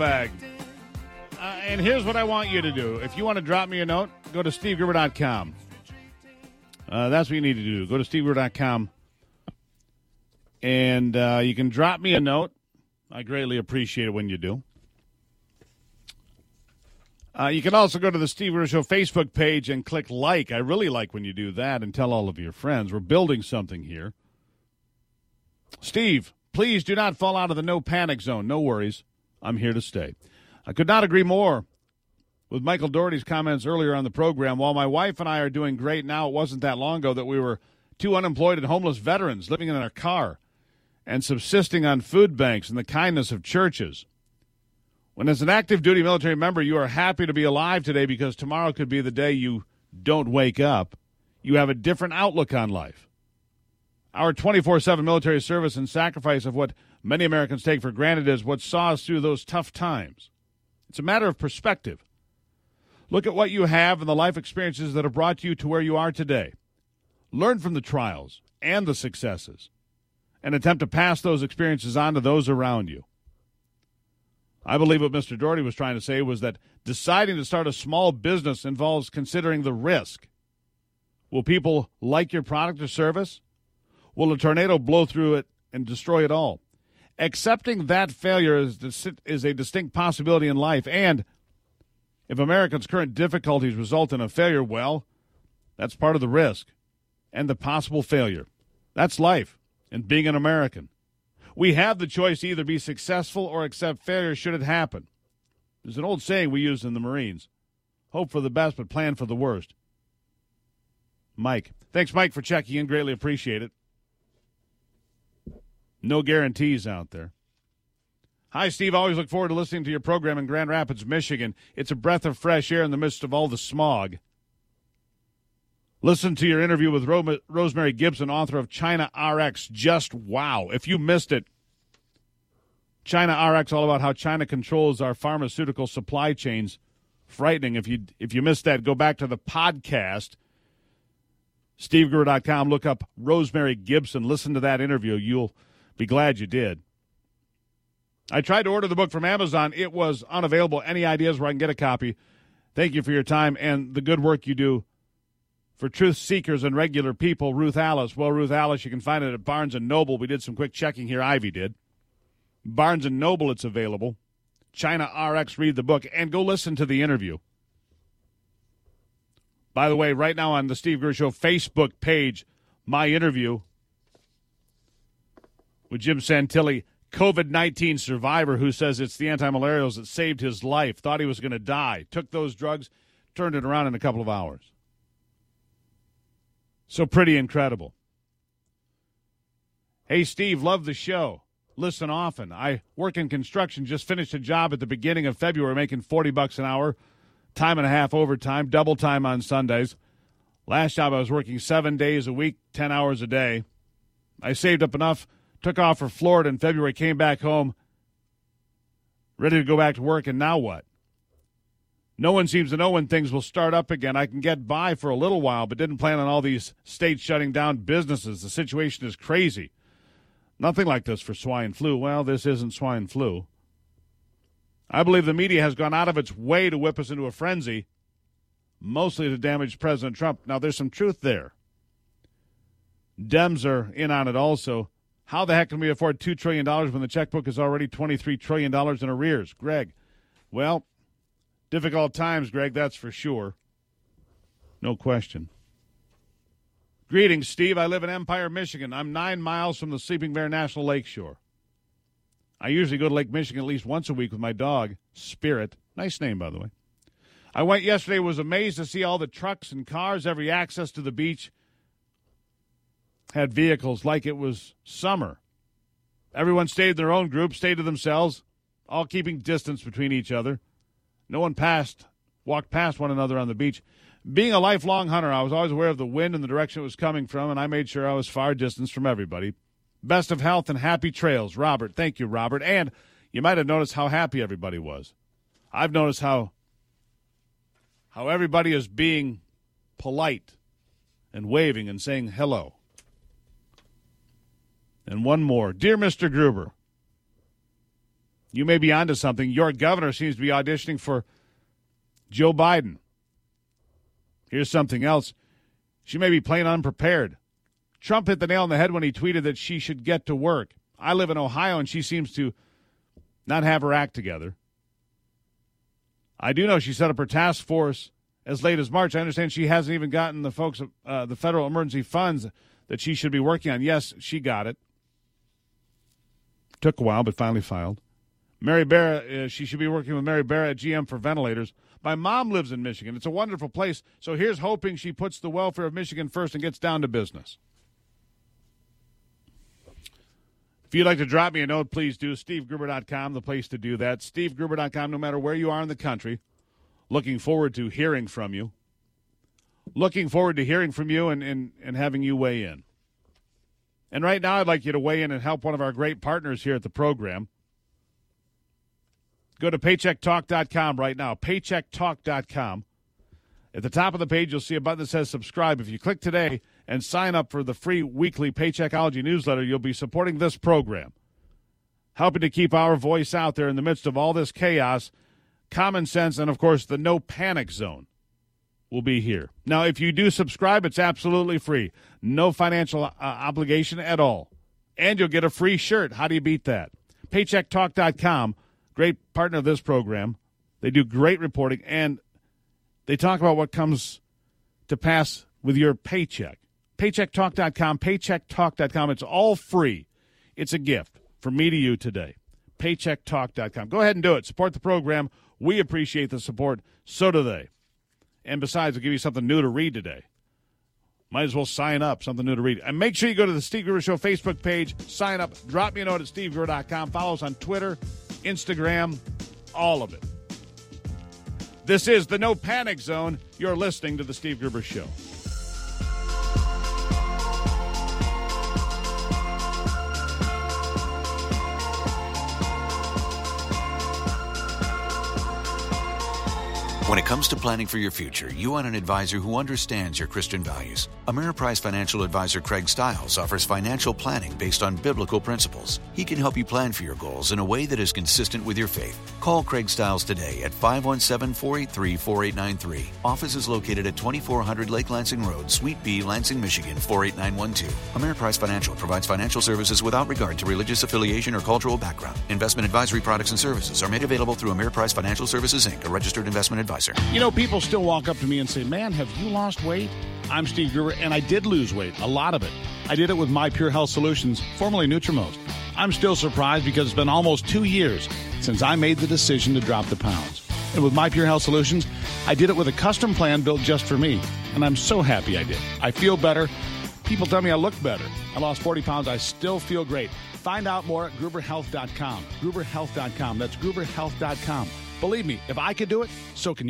mailbag. And here's what I want you to do. If you want to drop me a note, go to SteveGruber.com. That's what you need to do. Go to SteveGruber.com. And you can drop me a note. I greatly appreciate it when you do. You can also go to the Steve Gruber Show Facebook page and click like. I really like when you do that, and tell all of your friends. We're building something here. Steve, please do not fall out of the no panic zone. No worries. I'm here to stay. I could not agree more with Michael Dougherty's comments earlier on the program. While my wife and I are doing great now, it wasn't that long ago that we were two unemployed and homeless veterans living in our car and subsisting on food banks and the kindness of churches. When as an active duty military member, you are happy to be alive today because tomorrow could be the day you don't wake up, you have a different outlook on life. Our 24/7 military service and sacrifice of what many Americans take for granted is what saw us through those tough times. It's a matter of perspective. Look at what you have and the life experiences that have brought you to where you are today. Learn from the trials and the successes and attempt to pass those experiences on to those around you. I believe what Mr. Dougherty was trying to say was that deciding to start a small business involves considering the risk. Will people like your product or service? Will a tornado blow through it and destroy it all? Accepting that failure is a distinct possibility in life, and if Americans' current difficulties result in a failure, well, that's part of the risk and the possible failure. That's life and being an American. We have the choice to either be successful or accept failure should it happen. There's an old saying we use in the Marines: hope for the best, but plan for the worst. Mike. Thanks, Mike, for checking in. Greatly appreciate it. No guarantees out there. Hi, Steve. Always look forward to listening to your program in Grand Rapids, Michigan. It's a breath of fresh air in the midst of all the smog. Listen to your interview with Rosemary Gibson, author of China RX. Just wow. If you missed it, China RX, all about how China controls our pharmaceutical supply chains. Frightening. If you missed that, go back to the podcast, SteveGruber.com. Look up Rosemary Gibson. Listen to that interview. You'll be glad you did. I tried to order the book from Amazon. It was unavailable. Any ideas where I can get a copy? Thank you for your time and the good work you do for truth seekers and regular people. Ruth Alice. Well, Ruth Alice, you can find it at Barnes & Noble. We did some quick checking here. Ivy did. Barnes & Noble, it's available. China RX, read the book, and go listen to the interview. By the way, right now on the Steve Gruber Show Facebook page, my interview with Jim Santilli, COVID-19 survivor who says it's the anti-malarials that saved his life, thought he was going to die, took those drugs, turned it around in a couple of hours. So pretty incredible. Hey, Steve, love the show. Listen often. I work in construction, just finished a job at the beginning of February making $40 an hour, time and a half overtime, double time on Sundays. Last job I was working 7 days a week, 10 hours a day. I saved up enough, took off for Florida in February, came back home, ready to go back to work, and now what? No one seems to know when things will start up again. I can get by for a little while, but didn't plan on all these states shutting down businesses. The situation is crazy. Nothing like this for swine flu. Well, this isn't swine flu. I believe the media has gone out of its way to whip us into a frenzy, mostly to damage President Trump. Now, there's some truth there. Dems are in on it also. How the heck can we afford $2 trillion when the checkbook is already $23 trillion in arrears? Greg, well, difficult times, Greg, that's for sure. No question. Greetings, Steve. I live in Empire, Michigan. I'm 9 miles from the Sleeping Bear National Lakeshore. I usually go to Lake Michigan at least once a week with my dog, Spirit. Nice name, by the way. I went yesterday, was amazed to see all the trucks and cars, every access to the beach had vehicles like it was summer. Everyone stayed in their own group, stayed to themselves, all keeping distance between each other. No one walked past one another on the beach. Being a lifelong hunter, I was always aware of the wind and the direction it was coming from, and I made sure I was far distanced from everybody. Best of health and happy trails, Robert. Thank you, Robert. And you might have noticed how happy everybody was. I've noticed how everybody is being polite and waving and saying hello. And one more. Dear Mr. Gruber, You may be onto something. Your governor seems to be auditioning for Joe Biden. Here's something else. She may be plain unprepared. Trump hit the nail on the head when he tweeted that she should get to work. I live in Ohio, and she seems to not have her act together. I do know she set up her task force as late as March. I understand she hasn't even gotten the federal emergency funds that she should be working on. Yes, she got it. Took a while, but finally filed. Mary Barra, she should be working with Mary Barra at GM for ventilators. My mom lives in Michigan. It's a wonderful place. So here's hoping she puts the welfare of Michigan first and gets down to business. If you'd like to drop me a note, please do. SteveGruber.com, the place to do that. SteveGruber.com, no matter where you are in the country. Looking forward to hearing from you. Looking forward to hearing from you and having you weigh in. And right now I'd like you to weigh in and help one of our great partners here at the program. Go to PaycheckTalk.com right now, PaycheckTalk.com. At the top of the page, you'll see a button that says subscribe. If you click today and sign up for the free weekly Paycheckology newsletter, you'll be supporting this program, helping to keep our voice out there in the midst of all this chaos. Common sense and, of course, the no panic zone will be here. Now, if you do subscribe, it's absolutely free. No financial obligation at all. And you'll get a free shirt. How do you beat that? PaycheckTalk.com, great partner of this program. They do great reporting, and they talk about what comes to pass with your paycheck. PaycheckTalk.com, PaycheckTalk.com. It's all free. It's a gift from me to you today. PaycheckTalk.com. Go ahead and do it. Support the program. We appreciate the support. So do they. And besides, we'll give you something new to read today. Might as well sign up, something new to read. And make sure you go to the Steve Gruber Show Facebook page, sign up, drop me a note at SteveGruber.com. Follow us on Twitter, Instagram, all of it. This is the No Panic Zone. You're listening to the Steve Gruber Show. When it comes to planning for your future, you want an advisor who understands your Christian values. Ameriprise financial advisor Craig Stiles offers financial planning based on biblical principles. He can help you plan for your goals in a way that is consistent with your faith. Call Craig Stiles today at 517-483-4893. Office is located at 2400 Lake Lansing Road, Suite B, Lansing, Michigan, 48912. Ameriprise Financial provides financial services without regard to religious affiliation or cultural background. Investment advisory products and services are made available through Ameriprise Financial Services, Inc., a registered investment advisor. You know, people still walk up to me and say, man, have you lost weight? I'm Steve Gruber, and I did lose weight, a lot of it. I did it with My Pure Health Solutions, formerly Nutrimost. I'm still surprised because it's been almost 2 years since I made the decision to drop the pounds. And with My Pure Health Solutions, I did it with a custom plan built just for me. And I'm so happy I did. I feel better. People tell me I look better. I lost 40 pounds. I still feel great. Find out more at GruberHealth.com. GruberHealth.com. That's GruberHealth.com. Believe me, if I could do it, so can you.